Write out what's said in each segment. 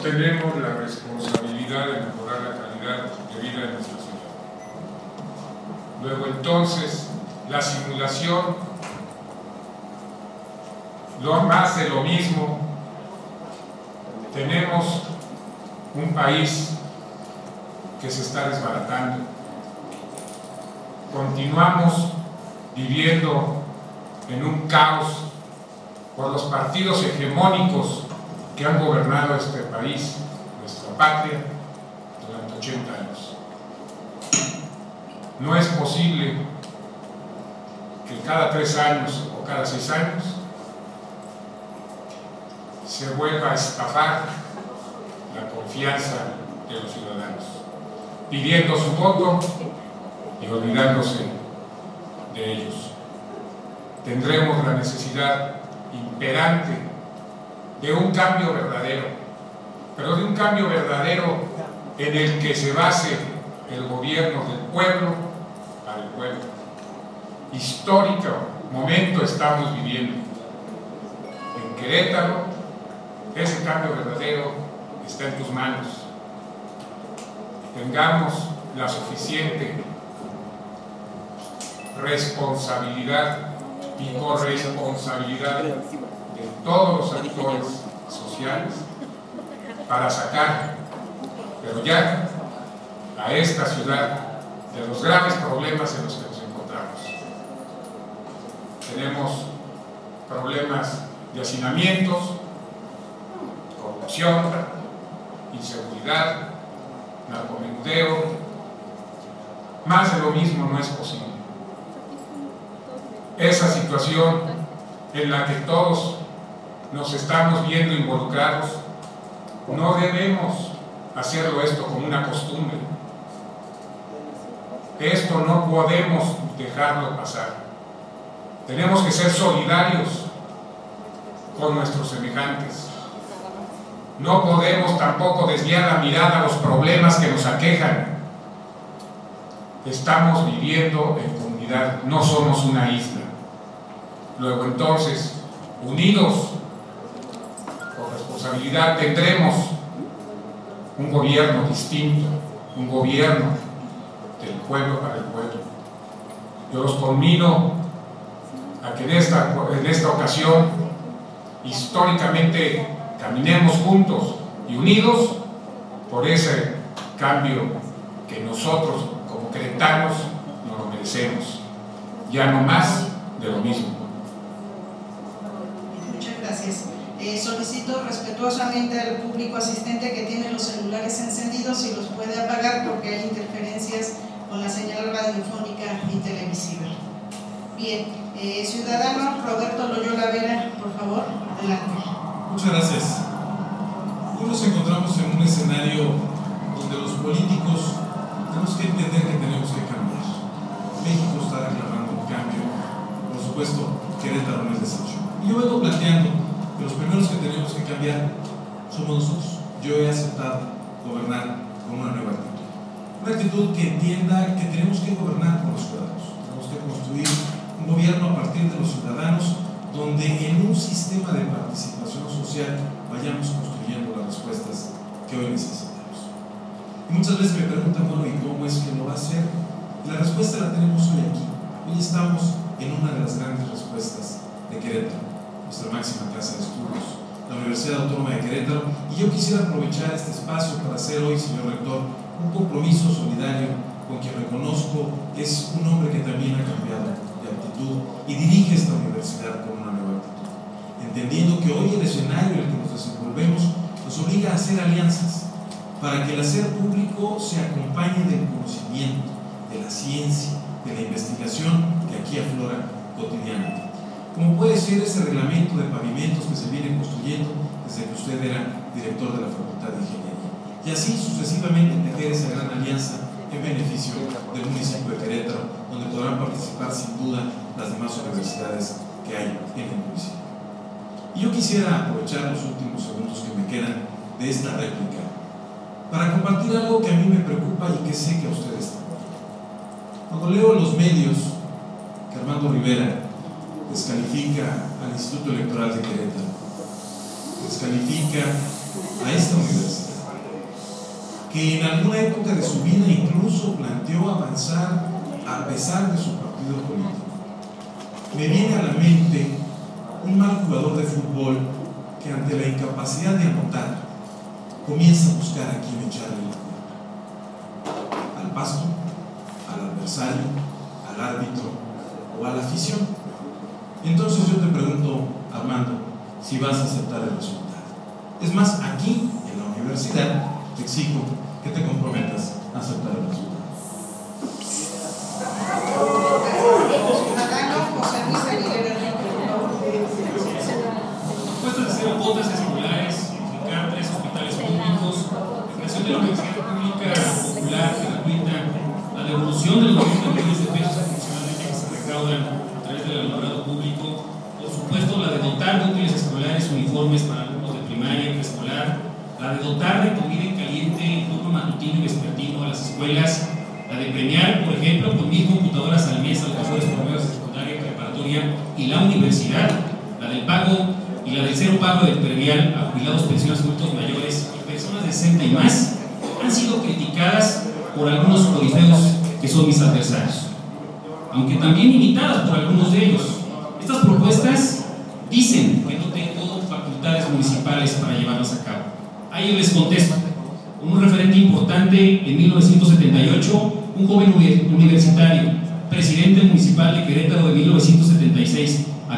Tenemos la responsabilidad de mejorar la calidad de vida de nuestra ciudad. Luego entonces, la simulación, lo más de lo mismo. Tenemos un país que se está desbaratando. Continuamos viviendo en un caos por los partidos hegemónicos que han gobernado este país, nuestra patria, durante 80 años. No es posible que cada 3 años o cada 6 años se vuelva a estafar la confianza de los ciudadanos, pidiendo su voto y olvidándose de ellos. Tendremos la necesidad imperante de un cambio verdadero, pero de un cambio verdadero en el que se base el gobierno del pueblo para el pueblo. Histórico momento estamos viviendo. En Querétaro, ese cambio verdadero está en tus manos. Tengamos la suficiente responsabilidad y corresponsabilidad de todos los actores sociales para sacar, pero ya, a esta ciudad de los graves problemas en los que nos encontramos. Tenemos problemas de hacinamientos, corrupción, inseguridad, narcomenudeo. Más de lo mismo no es posible. Esa situación en la que todos nos estamos viendo involucrados, no debemos hacerlo esto como una costumbre. Esto no podemos dejarlo pasar. Tenemos que ser solidarios con nuestros semejantes. No podemos tampoco desviar la mirada a los problemas que nos aquejan. Estamos viviendo en comunidad, no somos una isla. Luego entonces, unidos, con responsabilidad, tendremos un gobierno distinto, un gobierno del pueblo para el pueblo. Yo los conmino a que en esta ocasión, históricamente, caminemos juntos y unidos por ese cambio que nosotros, como queretanos, nos lo merecemos. Ya no más de lo mismo. Gracias. Solicito respetuosamente al público asistente que tiene los celulares encendidos si los puede apagar porque hay interferencias con la señal radiofónica y televisiva. Bien, ciudadano Roberto Loyola Vera, por favor, adelante. Muchas gracias. Hoy nos encontramos en un escenario donde los políticos tenemos que entender que tenemos que cambiar. México está reclamando un cambio, por supuesto, Querétaro no es excepción. Y yo vengo planteando que los primeros que tenemos que cambiar somos nosotros. Yo he aceptado gobernar con una nueva actitud. Una actitud que entienda que tenemos que gobernar con los ciudadanos. Tenemos que construir un gobierno a partir de los ciudadanos, donde en un sistema de participación social vayamos construyendo las respuestas que hoy necesitamos. Y muchas veces me preguntan, bueno, ¿y cómo es que lo va a hacer? Y la respuesta la tenemos hoy aquí. Hoy estamos en una de las grandes respuestas de Querétaro, nuestra máxima casa de estudios, la Universidad Autónoma de Querétaro, y yo quisiera aprovechar este espacio para hacer hoy, señor rector, un compromiso solidario con quien reconozco que es un hombre que también ha cambiado de actitud y dirige esta universidad con una nueva actitud, entendiendo que hoy el escenario en el que nos desenvolvemos nos obliga a hacer alianzas para que el hacer público se acompañe del conocimiento, de la ciencia, de la investigación que aquí aflora cotidianamente. Como puede ser ese reglamento de pavimentos que se viene construyendo desde que usted era director de la Facultad de Ingeniería. Y así sucesivamente tejer esa gran alianza en beneficio del municipio de Querétaro, donde podrán participar sin duda las demás universidades que hay en el municipio. Y yo quisiera aprovechar los últimos segundos que me quedan de esta réplica para compartir algo que a mí me preocupa y que sé que a ustedes también. Cuando leo en los medios que Armando Rivera descalifica al Instituto Electoral de Querétaro, descalifica a esta universidad, que en alguna época de su vida incluso planteó avanzar a pesar de su partido político. Me viene a la mente un mal jugador de fútbol que ante la incapacidad de anotar comienza a buscar a quién echarle la culpa: al pasto, al adversario, al árbitro o a la afición. Entonces yo te pregunto, Armando, si vas a aceptar el resultado. Es más, aquí en la universidad te exijo que te comprometas a aceptar el resultado. Propuestas de cero cuotas escolares, edificar 3 hospitales públicos, la creación de la Universidad Pública Popular gratuita, la devolución de los millones de pesos aproximadamente que se recaudan a través del alumbrado público, por supuesto la de dotar de útiles escolares, uniformes para alumnos de primaria y preescolar, la de dotar de comida en caliente en turno matutino y vespertino a las escuelas, la de premiar, por ejemplo, con 1000 computadoras al mes a los profesores promedio de secundaria y preparatoria y la universidad, la del pago y la del cero pago del predial a jubilados, pensiones, adultos mayores y personas de 60 y más, han sido criticadas por algunos corifeos que son mis adversarios, aunque también imitadas por algunos de ellos. Estas propuestas dicen que no tengo facultades municipales para llevarlas a cabo. A ellos les contesto. Con un referente importante en 1978, un joven universitario, presidente municipal de Querétaro de 1976 a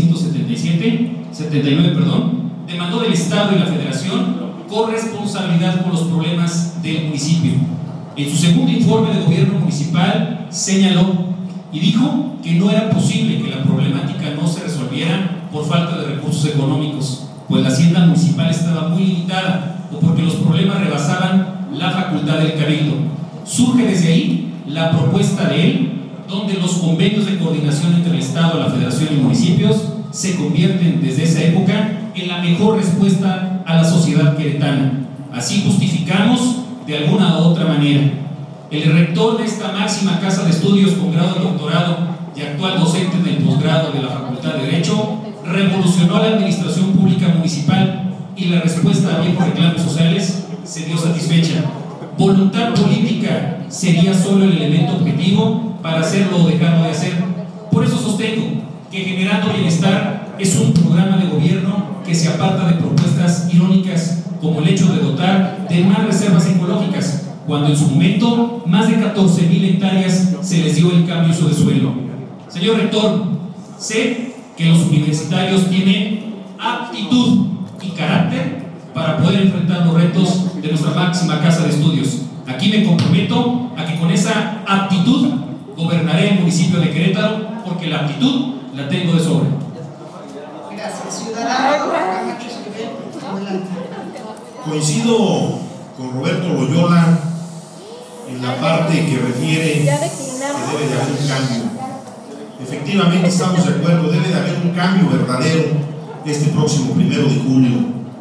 1979, demandó del Estado y la Federación corresponsabilidad por los problemas del municipio. En su segundo informe de gobierno municipal señaló y dijo que no era posible que la problemática no se resolviera por falta de recursos económicos, pues la hacienda municipal estaba muy limitada o porque los problemas rebasaban la facultad del cabildo. Surge desde ahí la propuesta de él, donde los convenios de coordinación entre el Estado, la Federación y municipios se convierten desde esa época en la mejor respuesta a la sociedad queretana. Así justificamos de alguna u otra manera. El rector de esta máxima casa de estudios con grado de doctorado y actual docente del posgrado de la Facultad de Derecho revolucionó la administración pública municipal y la respuesta a viejos reclamos sociales se dio satisfecha. Voluntad política sería solo el elemento objetivo para hacerlo o dejarlo de hacer. Por eso sostengo que Generando Bienestar es un programa de gobierno que se aparta de propuestas irónicas como el hecho de dotar de más reservas ecológicas, cuando en su momento más de 14,000 hectáreas se les dio el cambio de suelo. Señor rector, sé que los universitarios tienen aptitud y carácter para poder enfrentar los retos de nuestra máxima casa de estudios. Aquí me comprometo a que con esa aptitud gobernaré el municipio de Querétaro, porque la aptitud la tengo de sobra. Gracias. Ciudadano Camacho Esquivel, adelante. Coincido con Roberto Loyola en la parte que refiere que debe de haber un cambio. Efectivamente estamos de acuerdo, debe de haber un cambio verdadero este próximo 1 de julio.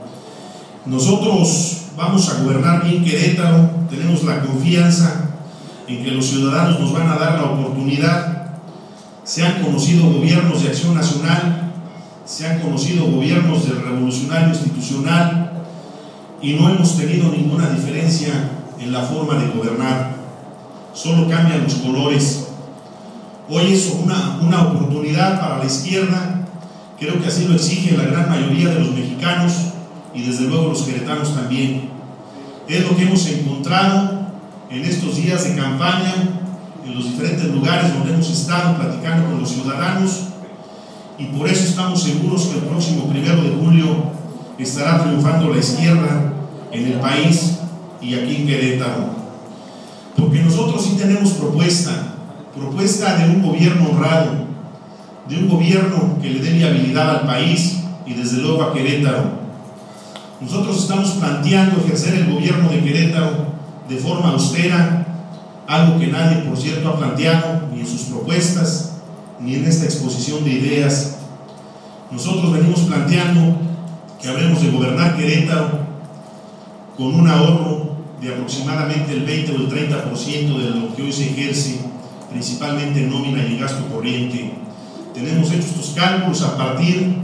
Nosotros vamos a gobernar bien Querétaro, tenemos la confianza en que los ciudadanos nos van a dar la oportunidad. Se han conocido gobiernos de Acción Nacional, se han conocido gobiernos del Revolucionario Institucional y no hemos tenido ninguna diferencia en la forma de gobernar, solo cambian los colores. Hoy es una oportunidad para la izquierda, creo que así lo exige la gran mayoría de los mexicanos y desde luego los queretanos también. Es lo que hemos encontrado en estos días de campaña, en los diferentes lugares donde hemos estado platicando con los ciudadanos, y por eso estamos seguros que el próximo 1 de julio estará triunfando la izquierda en el país y aquí en Querétaro, porque nosotros sí tenemos propuesta de un gobierno honrado, de un gobierno que le dé viabilidad al país y desde luego a Querétaro. Nosotros estamos planteando ejercer el gobierno de Querétaro de forma austera, algo que nadie, por cierto, ha planteado ni en sus propuestas ni en esta exposición de ideas. Nosotros venimos planteando que habremos de gobernar Querétaro con un ahorro de aproximadamente el 20 o el 30% de lo que hoy se ejerce, principalmente en nómina y gasto corriente. Tenemos hecho estos cálculos a partir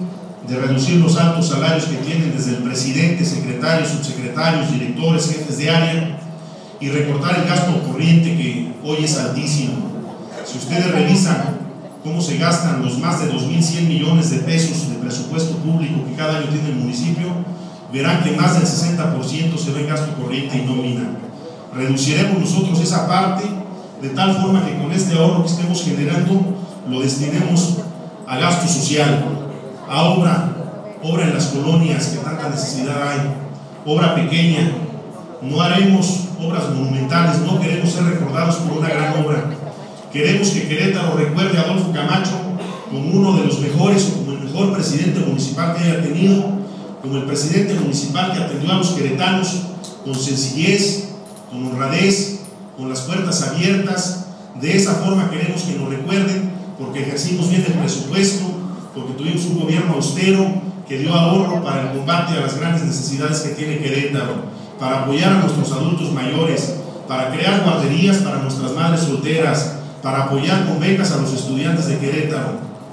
de reducir los altos salarios que tienen desde el presidente, secretarios, subsecretarios, directores, jefes de área, y recortar el gasto corriente que hoy es altísimo. Si ustedes revisan cómo se gastan los más de 2.100 millones de pesos de presupuesto público que cada año tiene el municipio, verán que más del 60% se ve en gasto corriente y nómina. Reduciremos nosotros esa parte de tal forma que con este ahorro que estemos generando lo destinemos a gasto social, a obra en las colonias que tanta necesidad hay, obra pequeña. No haremos obras monumentales, no queremos ser recordados por una gran obra. Queremos que Querétaro recuerde a Adolfo Camacho como uno de los mejores, o como el mejor presidente municipal que haya tenido, como el presidente municipal que atendió a los queretanos con sencillez, con honradez, con las puertas abiertas. De esa forma queremos que nos recuerden, porque ejercimos bien el presupuesto, porque tuvimos un gobierno austero que dio ahorro para el combate a las grandes necesidades que tiene Querétaro, para apoyar a nuestros adultos mayores, para crear guarderías para nuestras madres solteras, para apoyar con becas a los estudiantes de Querétaro.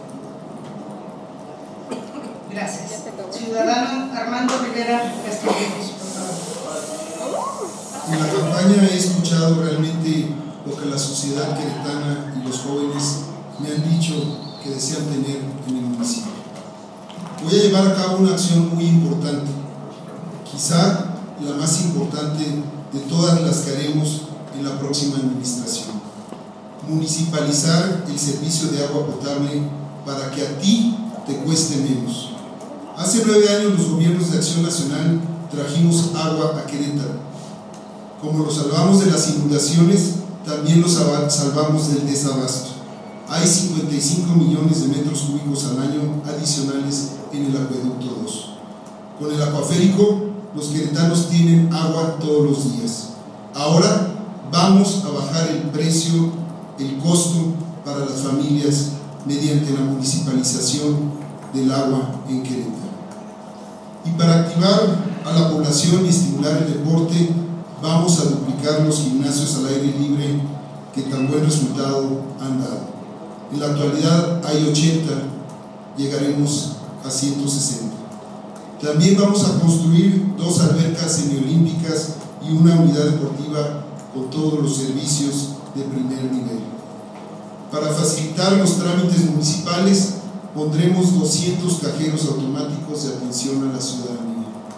Gracias. Ciudadano Armando Rivera Castillejos, por favor. En la campaña he escuchado realmente lo que la sociedad queretana y los jóvenes me han dicho que desean tener en el municipio. Voy a llevar a cabo una acción muy importante, quizá la más importante de todas las que haremos en la próxima administración: municipalizar el servicio de agua potable para que a ti te cueste menos. Hace 9 años los gobiernos de Acción Nacional trajimos agua a Querétaro. Como lo salvamos de las inundaciones, también lo salvamos del desabasto. Hay 55 millones de metros cúbicos al año adicionales en el acueducto 2. Con el acuaférico, los queretanos tienen agua todos los días. Ahora vamos a bajar el precio, el costo para las familias mediante la municipalización del agua en Querétaro. Y para activar a la población y estimular el deporte, vamos a duplicar los gimnasios al aire libre que tan buen resultado han dado. En la actualidad hay 80, llegaremos a 160. También vamos a construir 2 albercas semiolímpicas y una unidad deportiva con todos los servicios de primer nivel. Para facilitar los trámites municipales, pondremos 200 cajeros automáticos de atención a la ciudadanía.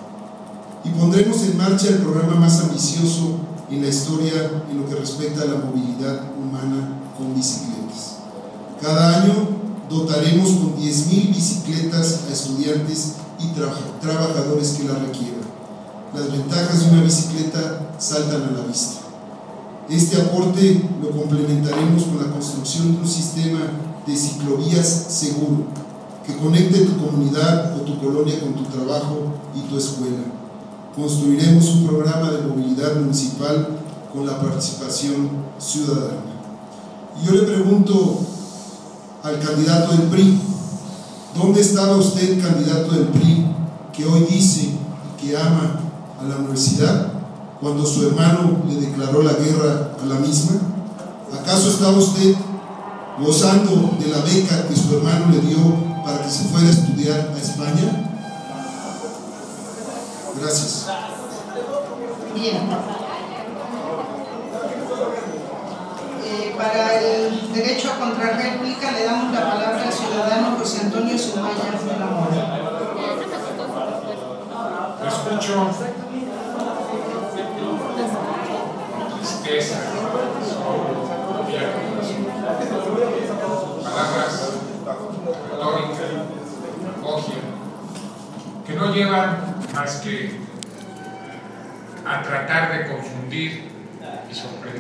Y pondremos en marcha el programa más ambicioso en la historia en lo que respecta a la movilidad humana con bicicletas. Cada año dotaremos con 10,000 bicicletas a estudiantes y trabajadores que la requieran. Las ventajas de una bicicleta saltan a la vista. Este aporte lo complementaremos con la construcción de un sistema de ciclovías seguro que conecte tu comunidad o tu colonia con tu trabajo y tu escuela. Construiremos un programa de movilidad municipal con la participación ciudadana. Y yo le pregunto al candidato del PRI: ¿dónde estaba usted, candidato del PRI, que hoy dice que ama a la universidad, cuando su hermano le declaró la guerra a la misma? ¿Acaso estaba usted gozando de la beca que su hermano le dio para que se fuera a estudiar a España? Gracias. Bien. Para el derecho a contrarréplica le damos la palabra al ciudadano José Antonio Sumaya de la Mora. Escucho tristeza, palabras retórica, demagogia, que no llevan más que a tratar de confundir y sorprender.